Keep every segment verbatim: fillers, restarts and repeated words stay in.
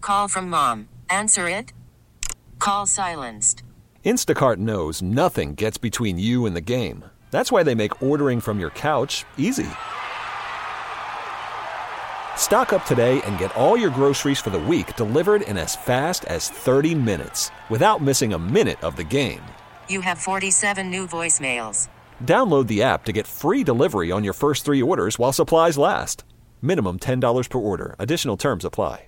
Call from mom. Answer it. Call silenced. Instacart knows nothing gets between you and the game. That's why they make ordering from your couch easy. Stock up today and get all your groceries for the week delivered in as fast as thirty minutes without missing a minute of the game. You have forty-seven new voicemails. Download the app to get free delivery on your first three orders while supplies last. Minimum ten dollars per order. Additional terms apply.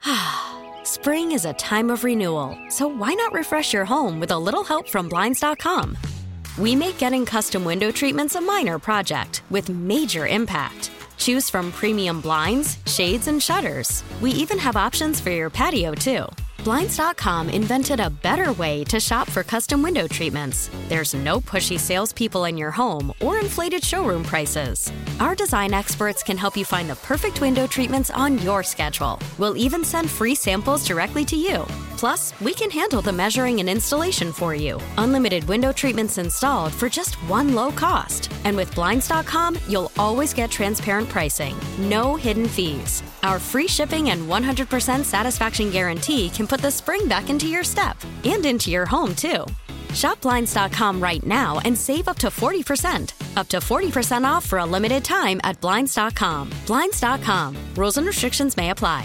Spring is a time of renewal, so why not refresh your home with a little help from Blinds dot com? We make getting custom window treatments a minor project with major impact. Choose from premium blinds, shades, and shutters. We even have options for your patio, too. Blinds dot com invented a better way to shop for custom window treatments. There's no pushy salespeople in your home or inflated showroom prices. Our design experts can help you find the perfect window treatments on your schedule. We'll even send free samples directly to you. Plus, we can handle the measuring and installation for you. Unlimited window treatments installed for just one low cost. And with Blinds dot com, you'll always get transparent pricing. No hidden fees. Our free shipping and one hundred percent satisfaction guarantee can put the spring back into your step and into your home, too. Shop Blinds dot com right now and save up to forty percent. Up to forty percent off for a limited time at Blinds dot com. Blinds dot com. Rules and restrictions may apply.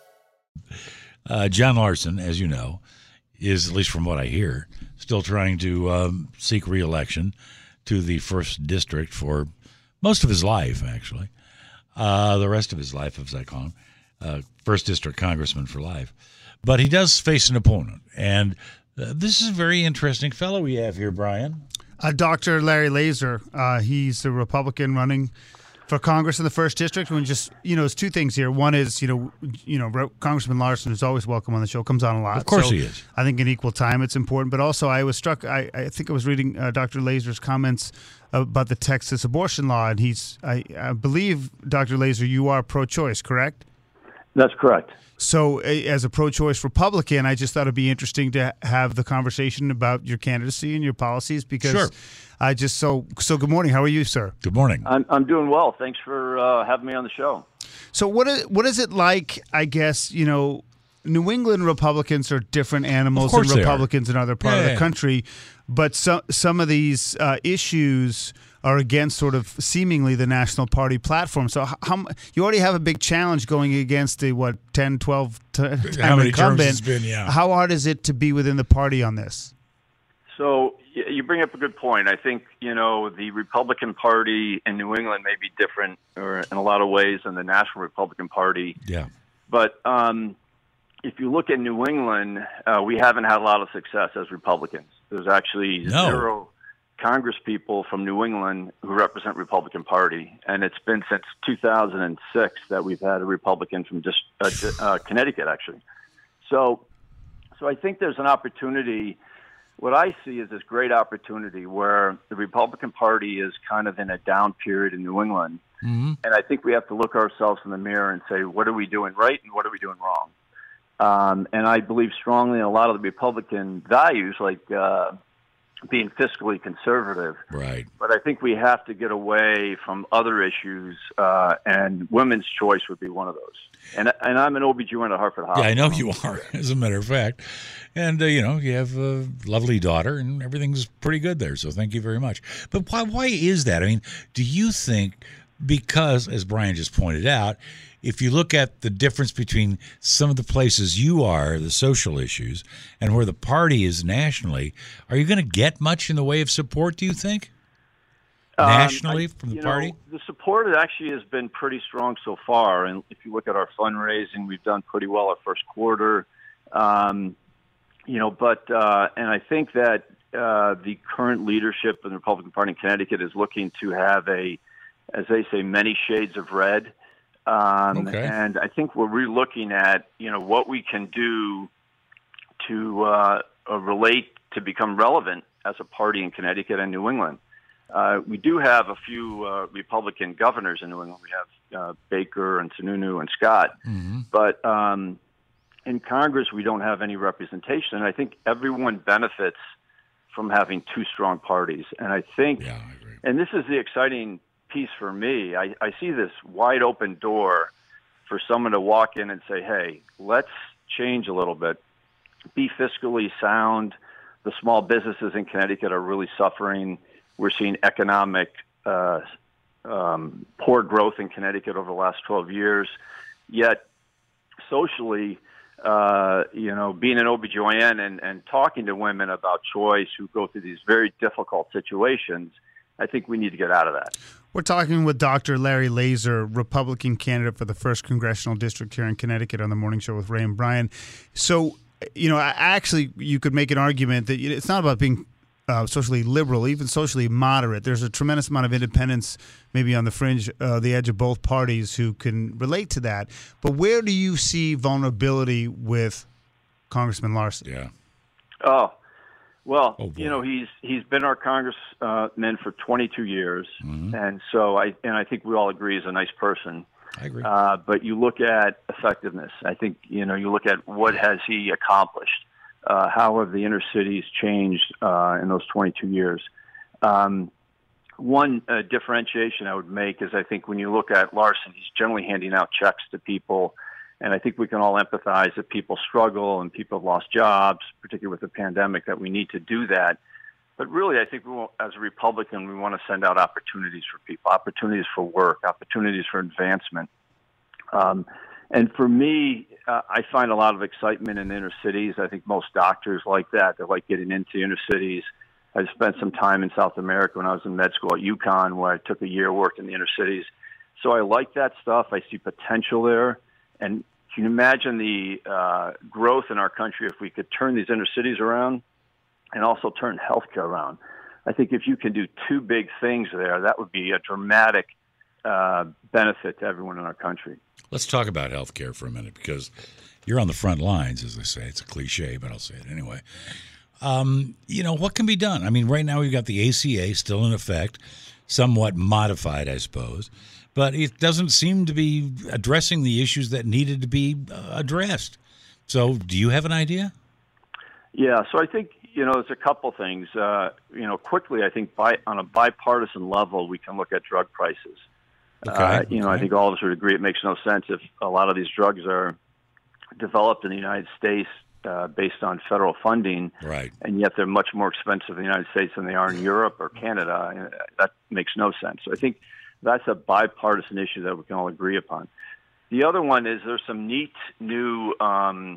Uh, John Larson, as you know, is, at least from what I hear, still trying to um, seek re-election to the first district for most of his life, actually. Uh, the rest of his life, as I call him, uh, first district congressman for life. But he does face an opponent, and uh, this is a very interesting fellow we have here, Brian. Uh, Doctor Larry Laser. Uh, he's a Republican running for Congress in the first district. And just, you know, there's two things here. One is, you know, you know, Congressman Larson is always welcome on the show, comes on a lot. Of course so he is. I think in equal time it's important. But also I was struck, I, I think I was reading uh, Doctor Laser's comments about the Texas abortion law. And he's, I, I believe, Doctor Laser, you are pro-choice, correct? That's correct. So as a pro-choice Republican, I just thought it'd be interesting to have the conversation about your candidacy and your policies because sure. I just so so. Good morning. How are you, sir? Good morning. I'm I'm doing well. Thanks for uh, having me on the show. So what is what is it like? I guess you know, New England Republicans are different animals than Republicans in other part yeah, of the yeah. country, but some some of these uh, issues are against sort of seemingly the national party platform. So how, how you already have a big challenge going against the what ten, twelve time how many incumbent. terms it's been, yeah. How hard is it to be within the party on this? So you bring up a good point. I think, you know, the Republican Party in New England may be different or in a lot of ways than the National Republican Party. Yeah. But um, if you look at New England, uh, we haven't had a lot of success as Republicans. There's actually No. zero Congress people from New England who represent Republican Party. And it's been since two thousand six that we've had a Republican from just uh, uh, Connecticut, actually. So, so I think there's an opportunity. What I see is this great opportunity where the Republican Party is kind of in a down period in New England. Mm-hmm. And I think we have to look ourselves in the mirror and say, what are we doing right and what are we doing wrong? Um, and I believe strongly in a lot of the Republican values, like uh, being fiscally conservative. Right. But I think we have to get away from other issues, uh, and women's choice would be one of those. And and I'm an O B G Y N at Hartford Hospital. Yeah, I know you are, as a matter of fact. And, uh, you know, you have a lovely daughter, and everything's pretty good there, so thank you very much. But why, why is that? I mean, do you think, because, as Brian just pointed out, if you look at the difference between some of the places you are, the social issues, and where the party is nationally, are you going to get much in the way of support, do you think? Nationally, um, I, from the you party? know, the support actually has been pretty strong so far. And if you look at our fundraising, we've done pretty well our first quarter. Um, you know, but, uh, and I think that uh, the current leadership in the Republican Party in Connecticut is looking to have a, as they say, many shades of red. Um, okay. And I think we're re-looking at, you know, what we can do to uh, uh, relate to become relevant as a party in Connecticut and New England. Uh, we do have a few uh, Republican governors in New England. We have uh, Baker and Sununu and Scott. Mm-hmm. But um, in Congress, we don't have any representation. And I think everyone benefits from having two strong parties. And I think, Yeah, I agree. and this is the exciting piece for me, I, I see this wide open door for someone to walk in and say, hey, let's change a little bit. Be fiscally sound. The small businesses in Connecticut are really suffering. We're seeing economic uh, um, poor growth in Connecticut over the last twelve years. Yet, socially, uh, you know, being an O B G Y N and, and talking to women about choice who go through these very difficult situations, I think we need to get out of that. We're talking with Doctor Larry Laser, Republican candidate for the first Congressional District here in Connecticut on the Morning Show with Ray and Brian. So, you know, actually, you could make an argument that it's not about being uh, socially liberal, even socially moderate. There's a tremendous amount of independents, maybe on the fringe, uh, the edge of both parties, who can relate to that. But where do you see vulnerability with Congressman Larson? Yeah. Oh, well, oh you know, he's he's been our congressman for twenty-two years, mm-hmm. and so I and I think we all agree he's a nice person. I agree. Uh, but you look at effectiveness. I think, you know, you look at what has he accomplished. Uh, how have the inner cities changed uh, in those twenty-two years? Um, one uh, differentiation I would make is I think when you look at Larson, he's generally handing out checks to people. And I think we can all empathize that people struggle and people have lost jobs, particularly with the pandemic, that we need to do that. But really, I think we want, as a Republican, we want to send out opportunities for people, opportunities for work, opportunities for advancement. Um, and for me, uh, I find a lot of excitement in inner cities. I think most doctors like that. They like getting into inner cities. I spent some time in South America when I was in med school at UConn, where I took a year, worked in the inner cities. So I like that stuff. I see potential there. And can you imagine the uh, growth in our country if we could turn these inner cities around and also turn healthcare around? I think if you can do two big things there, that would be a dramatic uh, benefit to everyone in our country. Let's talk about healthcare for a minute, because you're on the front lines, as they say. It's a cliche, but I'll say it anyway. Um, you know, what can be done? I mean, right now we've got the A C A still in effect, somewhat modified, I suppose, but it doesn't seem to be addressing the issues that needed to be uh, addressed. So do you have an idea? Yeah, so I think, you know, there's a couple things. Uh, you know, quickly, I think by, on a bipartisan level, we can look at drug prices. Okay. Uh, you know, okay. I think all of us would agree it makes no sense if a lot of these drugs are developed in the United States uh, based on federal funding, right, and yet they're much more expensive in the United States than they are in Europe or Canada. That makes no sense. So I think that's a bipartisan issue that we can all agree upon. The other one is there's some neat new um,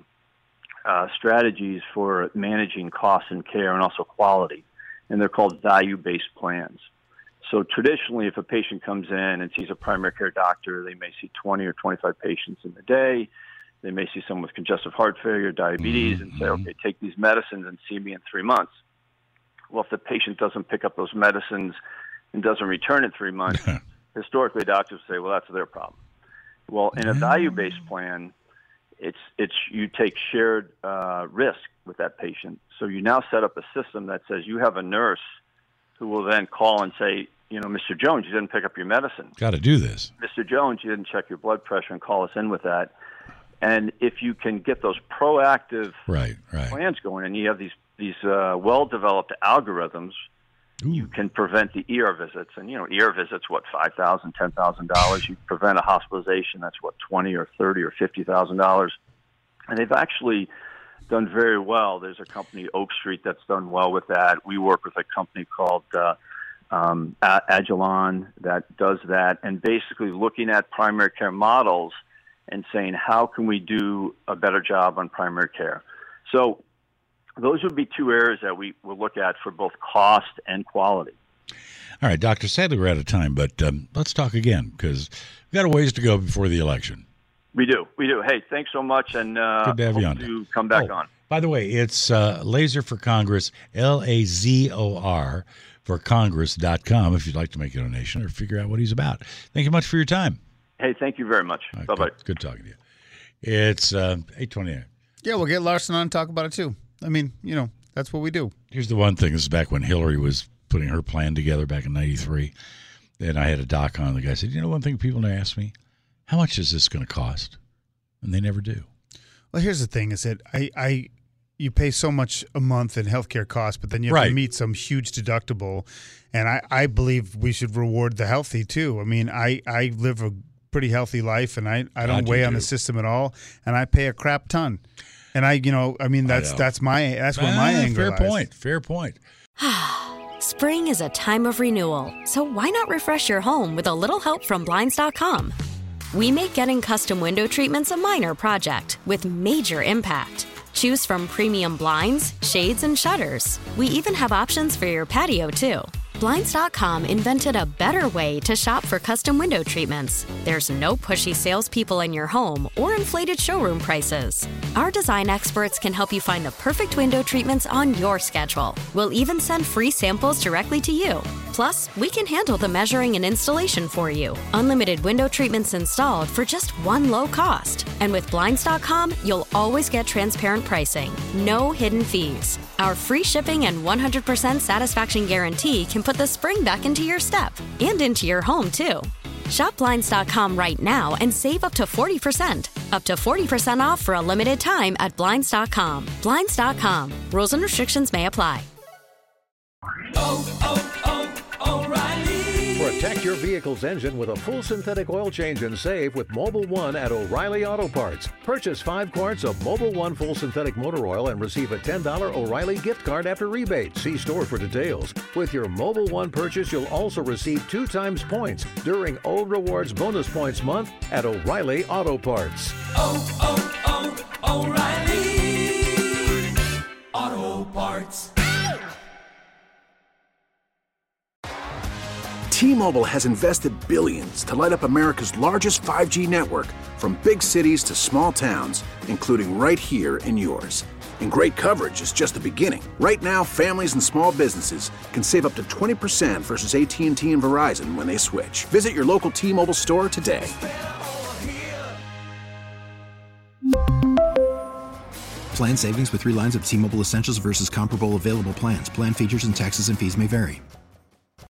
uh, strategies for managing costs and care and also quality, and they're called value-based plans. So traditionally, if a patient comes in and sees a primary care doctor, they may see twenty or twenty-five patients in the day. They may see someone with congestive heart failure, diabetes, and say, okay, take these medicines and see me in three months. Well, if the patient doesn't pick up those medicines and doesn't return in three months, historically doctors say, well, that's their problem. Well, in a value-based plan, it's it's you take shared uh, risk with that patient. So you now set up a system that says you have a nurse who will then call and say, you know, Mister Jones, you didn't pick up your medicine. Got to do this. Mister Jones, you didn't check your blood pressure, and call us in with that. And if you can get those proactive right, right. plans going, and you have these these uh, well-developed algorithms, Ooh. you can prevent the E R visits. And, you know, E R visits, what, five thousand dollars, ten thousand dollars. You prevent a hospitalization, that's, what, twenty thousand dollars or thirty thousand dollars or fifty thousand dollars. And they've actually done very well. There's a company, Oak Street, that's done well with that. We work with a company called uh, um, Agilon that does that, and basically looking at primary care models and saying, how can we do a better job on primary care? So those would be two areas that we will look at for both cost and quality. All right, Doctor, sadly we're out of time, but um, let's talk again, because we've got a ways to go before the election. We do. We do. Hey, thanks so much, and uh, Good to have hope you on. to come back oh, on. By the way, it's uh, Laser for Congress, L A Z O R, for Congress dot com, if you'd like to make a donation or figure out what he's about. Thank you much for your time. Hey, thank you very much. Right, Bye-bye. Good, good talking to you. It's uh, eight twenty-nine. Yeah, we'll get Larson on and talk about it, too. I mean, you know, that's what we do. Here's the one thing. This is back when Hillary was putting her plan together back in ninety-three. And I had a doc on. The guy said, you know, one thing people ask me, how much is this going to cost? And they never do. Well, here's the thing is that I, I you pay so much a month in healthcare costs, but then you have right. to meet some huge deductible. And I, I believe we should reward the healthy, too. I mean, I, I live a pretty healthy life, and I, I don't God, weigh you on do. the system at all, and I pay a crap ton. And I, you know, I mean, that's know. that's my that's where my Ah, anger fair lies. point. Fair point. Spring is a time of renewal, so why not refresh your home with a little help from Blinds dot com? We make getting custom window treatments a minor project with major impact. Choose from premium blinds, shades, and shutters. We even have options for your patio, too. Blinds dot com invented a better way to shop for custom window treatments. There's no pushy salespeople in your home or inflated showroom prices. Our design experts can help you find the perfect window treatments on your schedule. We'll even send free samples directly to you. Plus, we can handle the measuring and installation for you. Unlimited window treatments installed for just one low cost. And with Blinds dot com, you'll always get transparent pricing. No hidden fees. Our free shipping and one hundred percent satisfaction guarantee can put the spring back into your step and into your home, too. Shop Blinds dot com right now and save up to forty percent. Up to forty percent off for a limited time at Blinds dot com. Blinds dot com. Rules and restrictions may apply. Oh, oh, oh, O'Reilly. Protect your vehicle's engine with a full synthetic oil change and save with Mobil one at O'Reilly Auto Parts. Purchase five quarts of Mobil one full synthetic motor oil and receive a ten dollars O'Reilly gift card after rebate. See store for details. With your Mobil one purchase, you'll also receive two times points during O Rewards Bonus Points Month at O'Reilly Auto Parts. Oh, oh, oh, O'Reilly Auto Parts. T-Mobile has invested billions to light up America's largest five G network, from big cities to small towns, including right here in yours. And great coverage is just the beginning. Right now, families and small businesses can save up to twenty percent versus A T and T and Verizon when they switch. Visit your local T-Mobile store today. Plan savings with three lines of T-Mobile Essentials versus comparable available plans. Plan features and taxes and fees may vary.